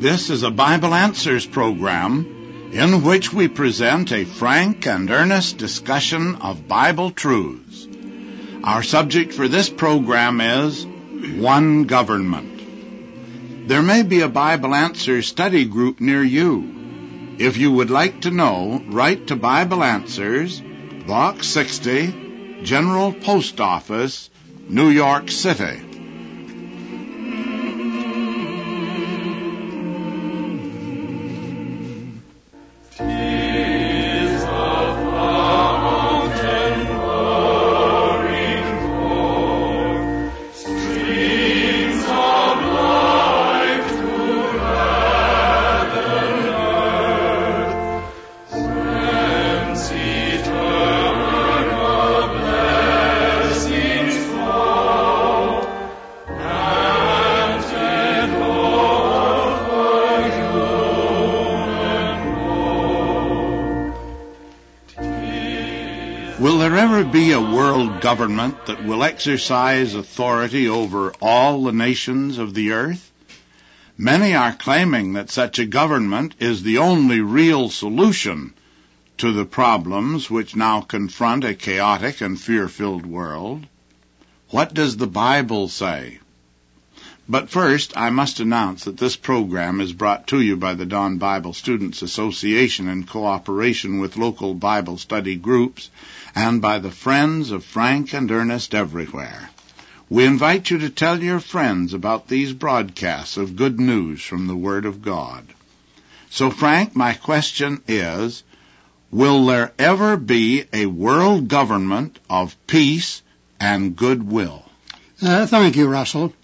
This is a Bible Answers program in which we present a frank and earnest discussion of Bible truths. Our subject for this program is One Government. There may be a Bible Answers study group near you. If you would like to know, write to Bible Answers, Box 60, General Post Office, New York City. Will there ever be a world government that will exercise authority over all the nations of the earth? Many are claiming that such a government is the only real solution to the problems which now confront a chaotic and fear-filled world. What does the Bible say? But first, I must announce that this program is brought to you by the Dawn Bible Students Association in cooperation with local Bible study groups and by the Friends of Frank and Ernest everywhere. We invite you to tell your friends about these broadcasts of good news from the Word of God. So, Frank, my question is, will there ever be a world government of peace and goodwill? Thank you, Russell.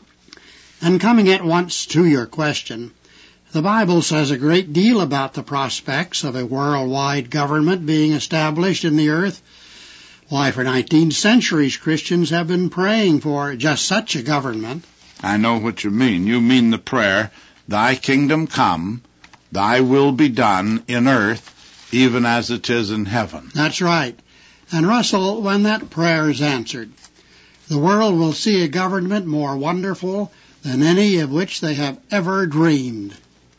And coming at once to your question, the Bible says a great deal about the prospects of a worldwide government being established in the earth. Why, for 19 centuries, Christians have been praying for just such a government. I know what you mean. You mean the prayer, Thy kingdom come, Thy will be done in earth, even as it is in heaven. That's right. And Russell, when that prayer is answered, the world will see a government more wonderful than any of which they have ever dreamed.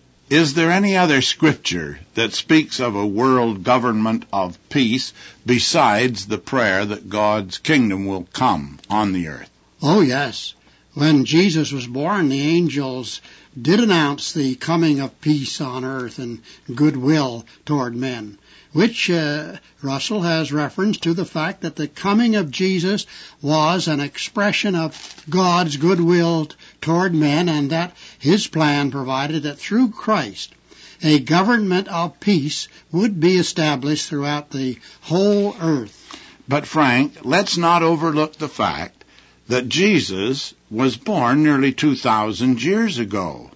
Is there any other scripture that speaks of a world government of peace besides the prayer that God's kingdom will come on the earth? Oh, yes. When Jesus was born, the angels did announce the coming of peace on earth and goodwill toward men, which, Russell, has reference to the fact that the coming of Jesus was an expression of God's goodwill toward men, and that his plan provided that through Christ a government of peace would be established throughout the whole earth. But, Frank, let's not overlook the fact that Jesus was born nearly 2,000 years ago.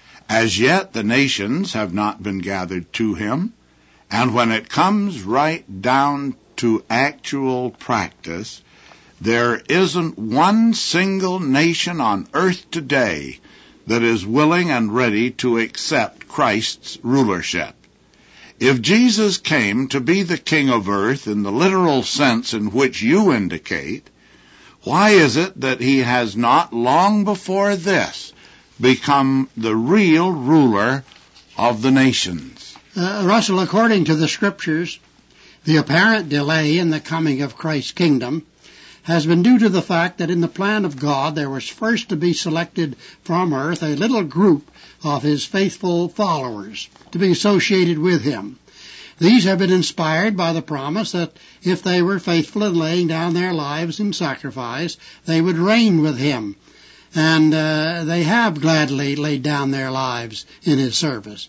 As yet, the nations have not been gathered to him. And when it comes right down to actual practice, there isn't one single nation on earth today that is willing and ready to accept Christ's rulership. If Jesus came to be the king of earth in the literal sense in which you indicate, why is it that he has not long before this become the real ruler of the nations? Russell, according to the Scriptures, the apparent delay in the coming of Christ's kingdom has been due to the fact that in the plan of God there was first to be selected from earth a little group of his faithful followers to be associated with him. These have been inspired by the promise that if they were faithful in laying down their lives in sacrifice, they would reign with him. And they have gladly laid down their lives in his service.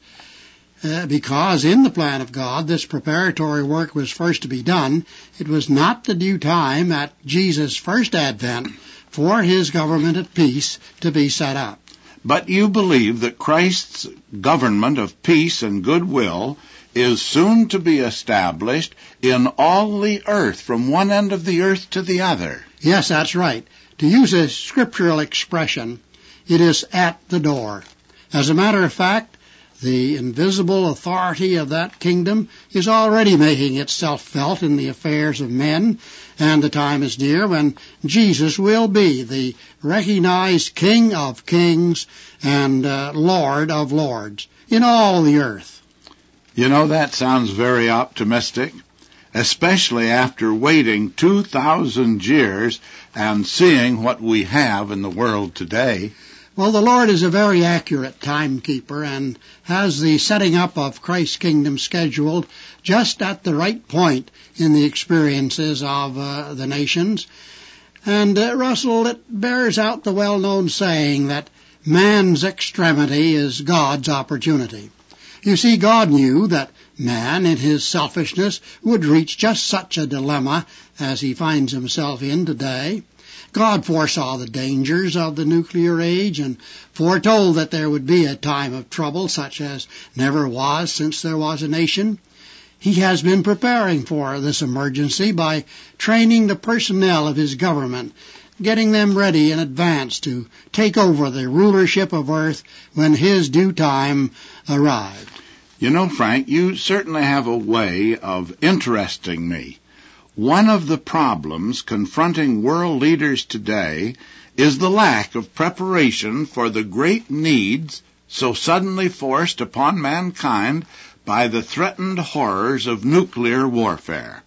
Because in the plan of God this preparatory work was first to be done, it was not the due time at Jesus' first advent for his government of peace to be set up. But you believe that Christ's government of peace and goodwill is soon to be established in all the earth, from one end of the earth to the other. Yes, that's right. To use a scriptural expression, it is at the door. As a matter of fact, The invisible authority of that kingdom is already making itself felt in the affairs of men, and the time is near when Jesus will be the recognized King of kings and Lord of lords in all the earth. You know, that sounds very optimistic, especially after waiting 2,000 years and seeing what we have in the world today. Well, the Lord is a very accurate timekeeper and has the setting up of Christ's kingdom scheduled just at the right point in the experiences of the nations. And, Russell, it bears out the well-known saying that man's extremity is God's opportunity. You see, God knew that man, in his selfishness, would reach just such a dilemma as he finds himself in today. God foresaw the dangers of the nuclear age and foretold that there would be a time of trouble such as never was since there was a nation. He has been preparing for this emergency by training the personnel of his government, getting them ready in advance to take over the rulership of earth when his due time arrived. You know, Frank, you certainly have a way of interesting me. One of the problems confronting world leaders today is the lack of preparation for the great needs so suddenly forced upon mankind by the threatened horrors of nuclear warfare.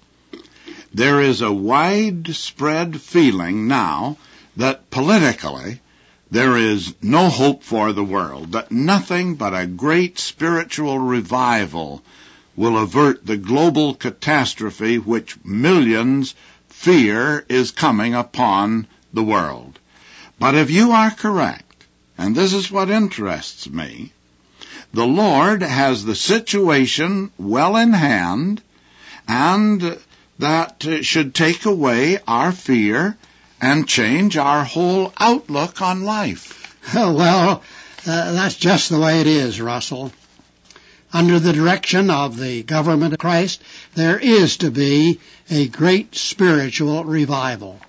There is a widespread feeling now that politically there is no hope for the world, that nothing but a great spiritual revival will avert the global catastrophe which millions fear is coming upon the world. But if you are correct, and this is what interests me, the Lord has the situation well in hand, and that should take away our fear and change our whole outlook on life. Well, that's just the way it is, Russell. Under the direction of the government of Christ, there is to be a great spiritual revival.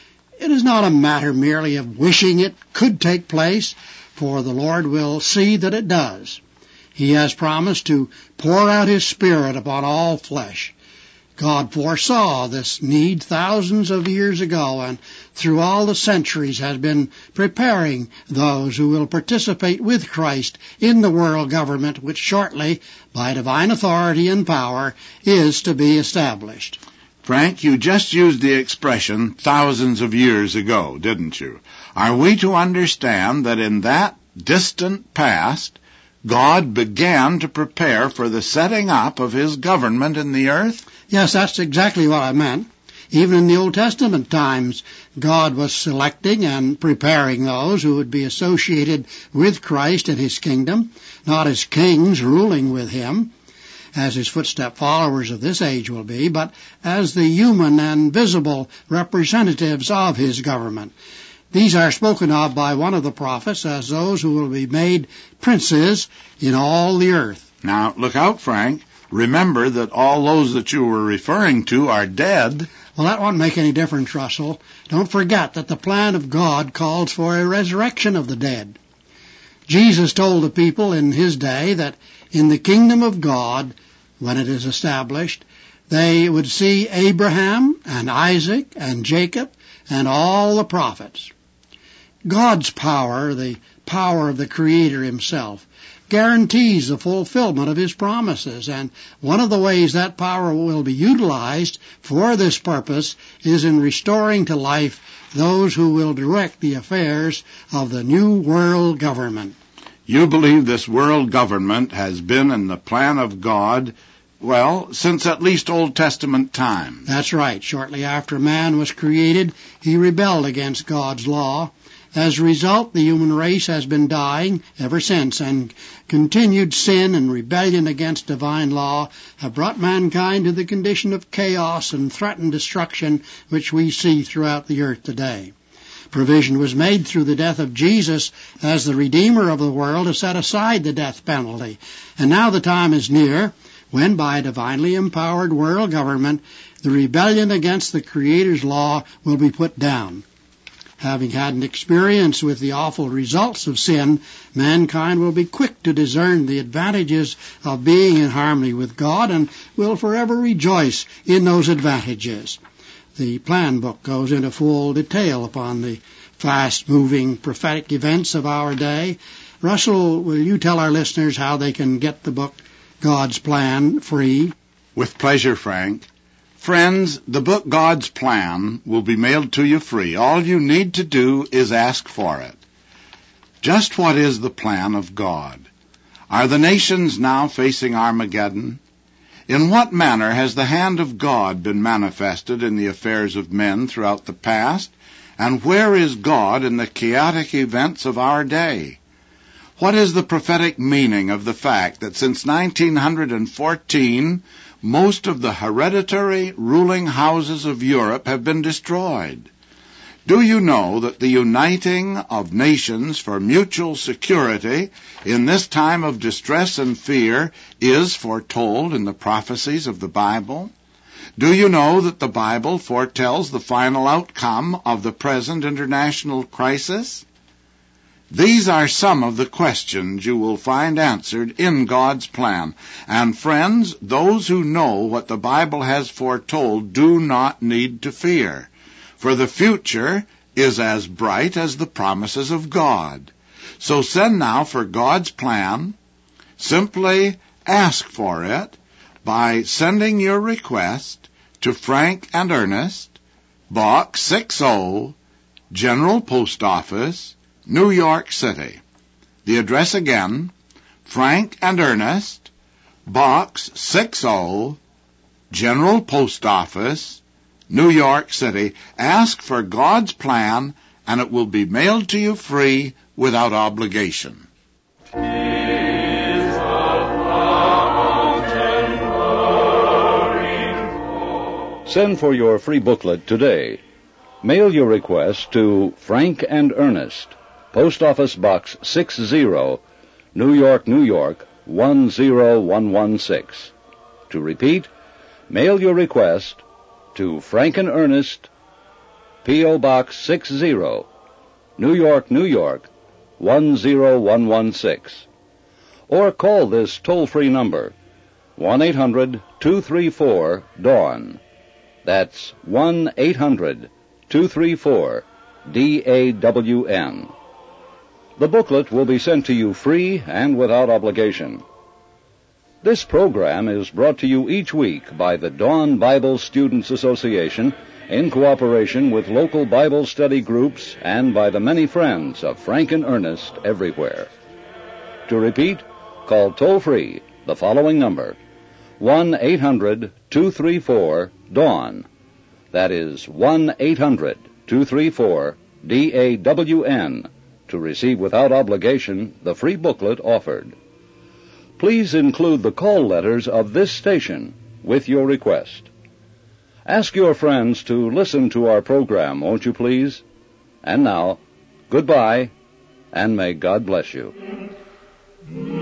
It is not a matter merely of wishing it could take place, for the Lord will see that it does. He has promised to pour out His Spirit upon all flesh. God foresaw this need thousands of years ago, and through all the centuries has been preparing those who will participate with Christ in the world government which shortly, by divine authority and power, is to be established. Frank, you just used the expression thousands of years ago, didn't you? Are we to understand that in that distant past, God began to prepare for the setting up of His government in the earth? Yes, that's exactly what I meant. Even in the Old Testament times, God was selecting and preparing those who would be associated with Christ in His kingdom, not as kings ruling with Him, as His footstep followers of this age will be, but as the human and visible representatives of His government. These are spoken of by one of the prophets as those who will be made princes in all the earth. Now, look out, Frank. Remember that all those that you were referring to are dead. Well, that won't make any difference, Russell. Don't forget that the plan of God calls for a resurrection of the dead. Jesus told the people in His day that in the kingdom of God, when it is established, they would see Abraham and Isaac and Jacob and all the prophets. God's power, the power of the Creator Himself, guarantees the fulfillment of His promises, and one of the ways that power will be utilized for this purpose is in restoring to life those who will direct the affairs of the new world government. You believe this world government has been in the plan of God, well, since at least Old Testament time. That's right. Shortly after man was created, he rebelled against God's law. As a result, the human race has been dying ever since, and continued sin and rebellion against divine law have brought mankind to the condition of chaos and threatened destruction which we see throughout the earth today. Provision was made through the death of Jesus as the Redeemer of the world to set aside the death penalty, and now the time is near when, by a divinely empowered world government, the rebellion against the Creator's law will be put down. Having had an experience with the awful results of sin, mankind will be quick to discern the advantages of being in harmony with God and will forever rejoice in those advantages. The plan book goes into full detail upon the fast-moving prophetic events of our day. Russell, will you tell our listeners how they can get the book God's Plan free? With pleasure, Frank. Friends, the book God's Plan will be mailed to you free. All you need to do is ask for it. Just what is the plan of God? Are the nations now facing Armageddon? In what manner has the hand of God been manifested in the affairs of men throughout the past? And where is God in the chaotic events of our day? What is the prophetic meaning of the fact that since 1914, most of the hereditary ruling houses of Europe have been destroyed? Do you know that the uniting of nations for mutual security in this time of distress and fear is foretold in the prophecies of the Bible? Do you know that the Bible foretells the final outcome of the present international crisis? These are some of the questions you will find answered in God's plan. And friends, those who know what the Bible has foretold do not need to fear, for the future is as bright as the promises of God. So send now for God's plan. Simply ask for it by sending your request to Frank and Ernest, Box 60, General Post Office, New York City. The address again, Frank and Ernest, Box 60, General Post Office, New York City. Ask for God's Plan, and it will be mailed to you free without obligation. Send for your free booklet today. Mail your request to Frank and Ernest, Post Office Box 60, New York, New York, 10116. To repeat, mail your request to Frank and Ernest, P.O. Box 60, New York, New York, 10116. Or call this toll-free number, 1-800-234-DAWN. That's 1-800-234-DAWN. The booklet will be sent to you free and without obligation. This program is brought to you each week by the Dawn Bible Students Association in cooperation with local Bible study groups and by the many friends of Frank and Ernest everywhere. To repeat, call toll-free the following number, 1-800-234-DAWN. That is 1-800-234-DAWN to receive without obligation the free booklet offered. Please include the call letters of this station with your request. Ask your friends to listen to our program, won't you please? And now, goodbye, and may God bless you.